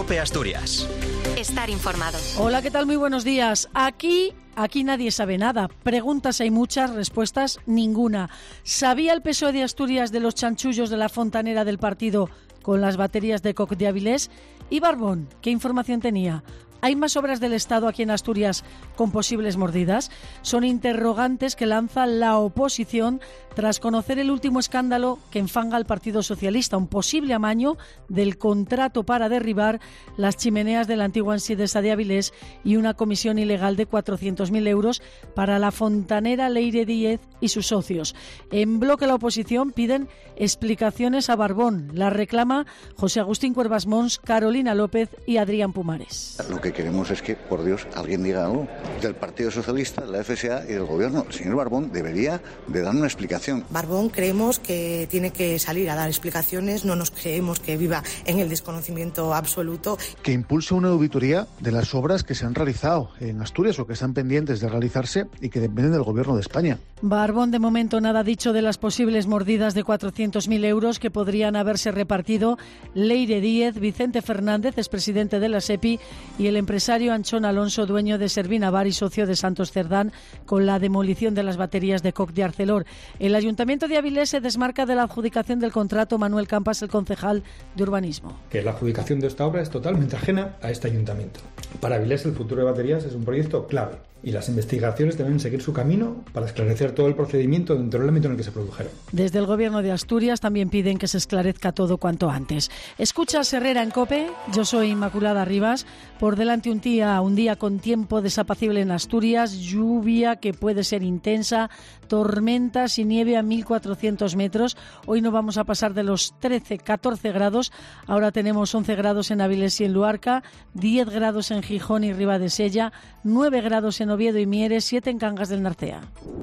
COPE Asturias. Estar informado. Hola, ¿qué tal? Muy buenos días. Aquí nadie sabe nada. Preguntas hay muchas, respuestas ninguna. ¿Sabía el PSOE de Asturias de los chanchullos de la fontanera del partido con las baterías de Coc de Avilés? ¿Y Barbón qué información tenía? ¿Hay más obras del Estado aquí en Asturias con posibles mordidas? Son interrogantes que lanza la oposición tras conocer el último escándalo que enfanga al Partido Socialista, un posible amaño del contrato para derribar las chimeneas de la antigua Ensidesa de Avilés y una comisión ilegal de 400.000 euros para la fontanera Leire Díez y sus socios. En bloque la oposición piden explicaciones a Barbón. La reclama José Agustín Cuervas Mons, Carolina López y Adrián Pumares. Lo que queremos es que, por Dios, alguien diga algo del Partido Socialista, de la FSA y del Gobierno. El señor Barbón debería de dar una explicación. Barbón creemos que tiene que salir a dar explicaciones, no nos creemos que viva en el desconocimiento absoluto. Que impulse una auditoría de las obras que se han realizado en Asturias o que están pendientes de realizarse y que dependen del Gobierno de España. Barbón de momento nada ha dicho de las posibles mordidas de 400.000 euros que podrían haberse repartido Leire Díez, Vicente Fernández, expresidente de la SEPI, y el empresario Anchón Alonso, dueño de Servinavar y socio de Santos Cerdán, con la demolición de las baterías de Coc de Arcelor. El Ayuntamiento de Avilés se desmarca de la adjudicación del contrato. Manuel Campas, el concejal de Urbanismo. Que la adjudicación de esta obra es totalmente ajena a este ayuntamiento. Para Avilés el futuro de baterías es un proyecto clave y las investigaciones deben seguir su camino para esclarecer todo el procedimiento dentro del ámbito en el que se produjeron. Desde el Gobierno de Asturias también piden que se esclarezca todo cuanto antes. Escuchas Herrera en COPE, yo soy Inmaculada Rivas. Por delante un día con tiempo desapacible en Asturias, lluvia que puede ser intensa, tormentas y nieve a 1.400 metros. Hoy no vamos a pasar de los 13-14 grados, ahora tenemos 11 grados en Avilés y en Luarca, 10 grados en Gijón y Ribadesella, 9 grados en Oviedo y Mieres, 7 en Cangas del Narcea.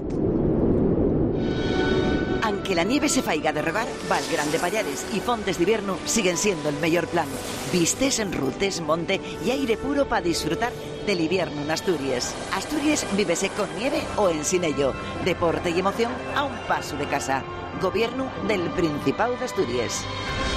Aunque la nieve se faiga de regar, Valgrán de Pallares y Fontes de Invierno siguen siendo el mejor plan. Vistes, rutes, monte y aire puro para disfrutar del invierno en Asturias. Asturias vívese con nieve o en sin ello. Deporte y emoción a un paso de casa. Gobierno del Principado de Asturias.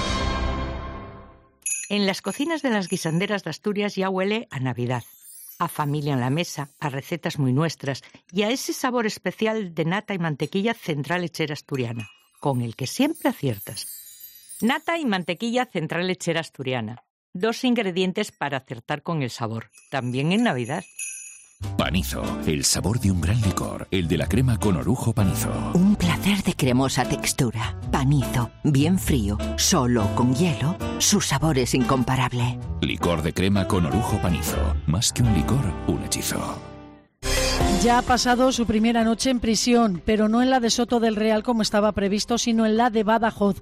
En las cocinas de las guisanderas de Asturias ya huele a Navidad, a familia en la mesa, a recetas muy nuestras y a ese sabor especial de nata y mantequilla Central Lechera Asturiana, con el que siempre aciertas. Nata y mantequilla Central Lechera Asturiana, 2 ingredientes para acertar con el sabor, también en Navidad. Panizo, el sabor de un gran licor, el de la crema con orujo Panizo. Un placer de cremosa textura. Panizo, bien frío, solo con hielo, su sabor es incomparable. Licor de crema con orujo Panizo, más que un licor, un hechizo. Ya ha pasado su primera noche en prisión, pero no en la de Soto del Real como estaba previsto, sino en la de Badajoz.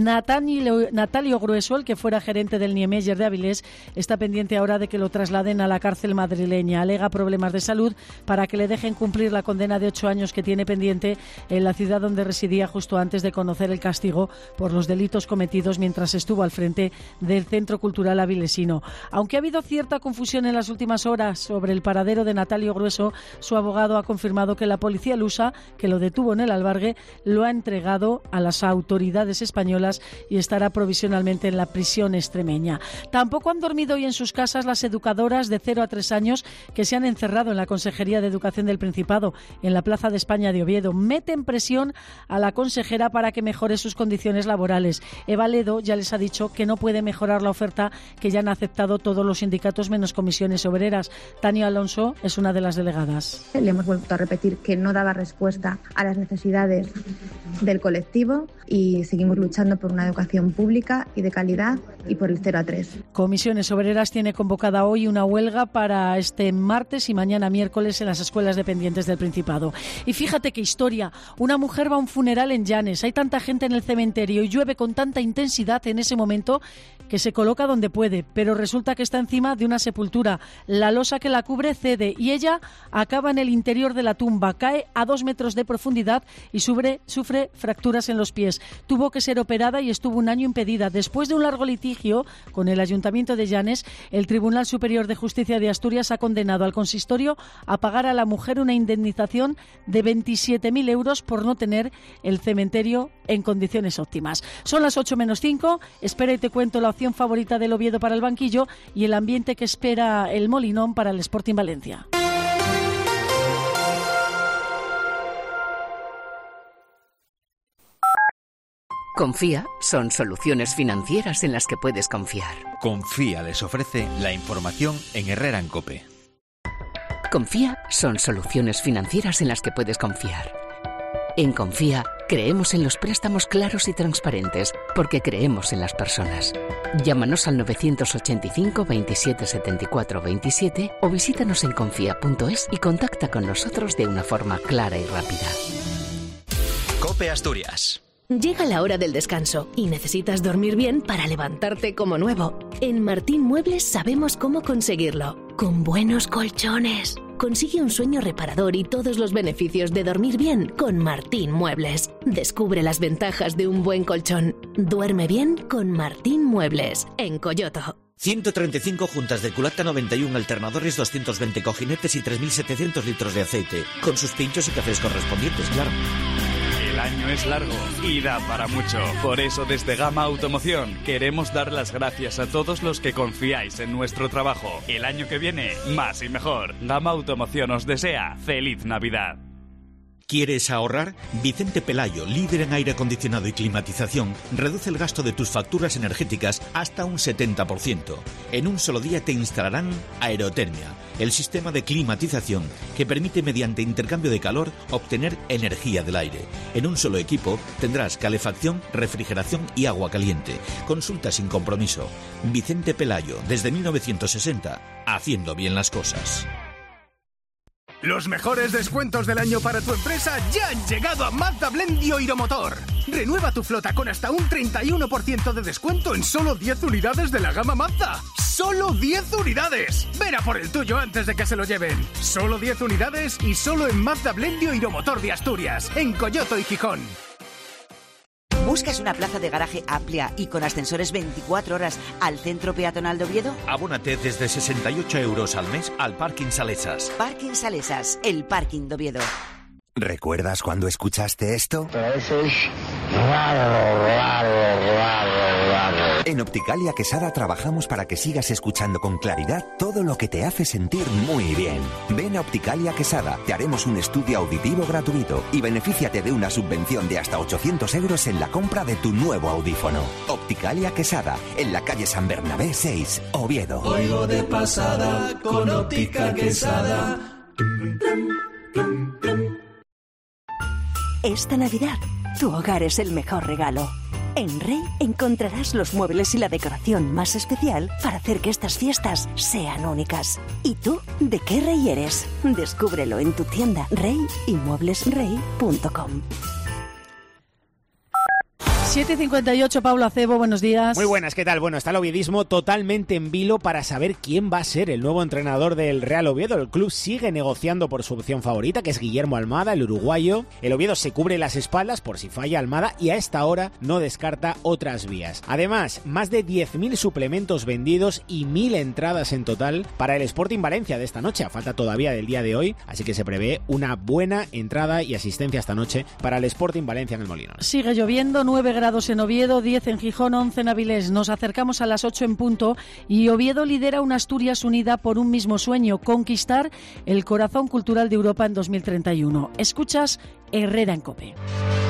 Natalio Grueso, el que fuera gerente del Niemeyer de Avilés, está pendiente ahora de que lo trasladen a la cárcel madrileña. Alega problemas de salud para que le dejen cumplir la condena de 8 años que tiene pendiente en la ciudad donde residía justo antes de conocer el castigo por los delitos cometidos mientras estuvo al frente del Centro Cultural Avilesino. Aunque ha habido cierta confusión en las últimas horas sobre el paradero de Natalio Grueso, su abogado ha confirmado que la policía lusa, que lo detuvo en el albergue, lo ha entregado a las autoridades españolas y estará provisionalmente en la prisión extremeña. Tampoco han dormido hoy en sus casas las educadoras de 0 a 3 años que se han encerrado en la Consejería de Educación del Principado, en la Plaza de España de Oviedo. Meten presión a la consejera para que mejore sus condiciones laborales. Eva Ledo ya les ha dicho que no puede mejorar la oferta que ya han aceptado todos los sindicatos menos comisiones obreras. Tania Alonso es una de las delegadas. Le hemos vuelto a repetir que no daba respuesta a las necesidades del colectivo y seguimos luchando por una educación pública y de calidad y por el 0 a 3. Comisiones Obreras tiene convocada hoy una huelga para este martes y mañana miércoles en las escuelas dependientes del Principado. Y fíjate qué historia, una mujer va a un funeral en Llanes, hay tanta gente en el cementerio y llueve con tanta intensidad en ese momento que se coloca donde puede, pero resulta que está encima de una sepultura. La losa que la cubre cede y ella acaba en el interior de la tumba. Cae a 2 metros de profundidad y sufre fracturas en los pies. Tuvo que ser operada y estuvo un año impedida. Después de un largo litigio con el Ayuntamiento de Llanes, el Tribunal Superior de Justicia de Asturias ha condenado al consistorio a pagar a la mujer una indemnización de 27.000 euros por no tener el cementerio en condiciones óptimas. Son las 8:05. Espera y te cuento la opción favorita del Oviedo para el banquillo y el ambiente que espera el Molinón para el Sporting Valencia. Confía son soluciones financieras en las que puedes confiar. Confía les ofrece la información en Herrera en COPE. Confía son soluciones financieras en las que puedes confiar. En Confía creemos en los préstamos claros y transparentes porque creemos en las personas. Llámanos al 985 27 74 27 o visítanos en confía.es y contacta con nosotros de una forma clara y rápida. COPE Asturias. Llega la hora del descanso y necesitas dormir bien para levantarte como nuevo. En Martín Muebles sabemos cómo conseguirlo. Con buenos colchones. Consigue un sueño reparador y todos los beneficios de dormir bien con Martín Muebles. Descubre las ventajas de un buen colchón. Duerme bien con Martín Muebles, en Coyoto. 135 juntas de culata, 91 alternadores, 220 cojinetes y 3.700 litros de aceite. Con sus pinchos y cafés correspondientes, claro. El año es largo y da para mucho. Por eso desde Gama Automoción queremos dar las gracias a todos los que confiáis en nuestro trabajo. El año que viene, más y mejor. Gama Automoción os desea feliz Navidad. ¿Quieres ahorrar? Vicente Pelayo, líder en aire acondicionado y climatización, reduce el gasto de tus facturas energéticas hasta un 70%. En un solo día te instalarán Aerotermia, el sistema de climatización que permite mediante intercambio de calor obtener energía del aire. En un solo equipo tendrás calefacción, refrigeración y agua caliente. Consulta sin compromiso. Vicente Pelayo, desde 1960, haciendo bien las cosas. Los mejores descuentos del año para tu empresa ya han llegado a Mazda Blendio Iromotor. Renueva tu flota con hasta un 31% de descuento en solo 10 unidades de la gama Mazda. ¡Solo 10 unidades! Ven a por el tuyo antes de que se lo lleven. Solo 10 unidades y solo en Mazda Blendio Iromotor de Asturias, en Coyoto y Gijón. ¿Buscas una plaza de garaje amplia y con ascensores 24 horas al centro peatonal de Oviedo? Abónate desde 68 euros al mes al Parking Salesas. Parking Salesas, el parking de Oviedo. ¿Recuerdas cuando escuchaste esto? Eso es raro. En Opticalia Quesada trabajamos para que sigas escuchando con claridad todo lo que te hace sentir muy bien. Ven a Opticalia Quesada, te haremos un estudio auditivo gratuito y benefíciate de una subvención de hasta 800 euros en la compra de tu nuevo audífono. Opticalia Quesada, en la calle San Bernabé 6, Oviedo. Oigo de pasada con Óptica Quesada. Esta Navidad, tu hogar es el mejor regalo. En Rey encontrarás los muebles y la decoración más especial para hacer que estas fiestas sean únicas. ¿Y tú, de qué Rey eres? Descúbrelo en tu tienda Rey y mueblesrey.com. 7:58, Pablo Acebo, buenos días. Muy buenas, ¿qué tal? Bueno, está el oviedismo totalmente en vilo para saber quién va a ser el nuevo entrenador del Real Oviedo. El club sigue negociando por su opción favorita, que es Guillermo Almada, el uruguayo. El Oviedo se cubre las espaldas por si falla Almada y a esta hora no descarta otras vías. Además, más de 10.000 suplementos vendidos y 1.000 entradas en total para el Sporting Valencia de esta noche. A falta todavía del día de hoy, así que se prevé una buena entrada y asistencia esta noche para el Sporting Valencia en el Molinón. Sigue lloviendo, 9 grados en Oviedo, 10 en Gijón, 11 en Avilés. Nos acercamos a las 8 en punto y Oviedo lidera una Asturias unida por un mismo sueño: conquistar el corazón cultural de Europa en 2031. Escuchas Herrera en COPE.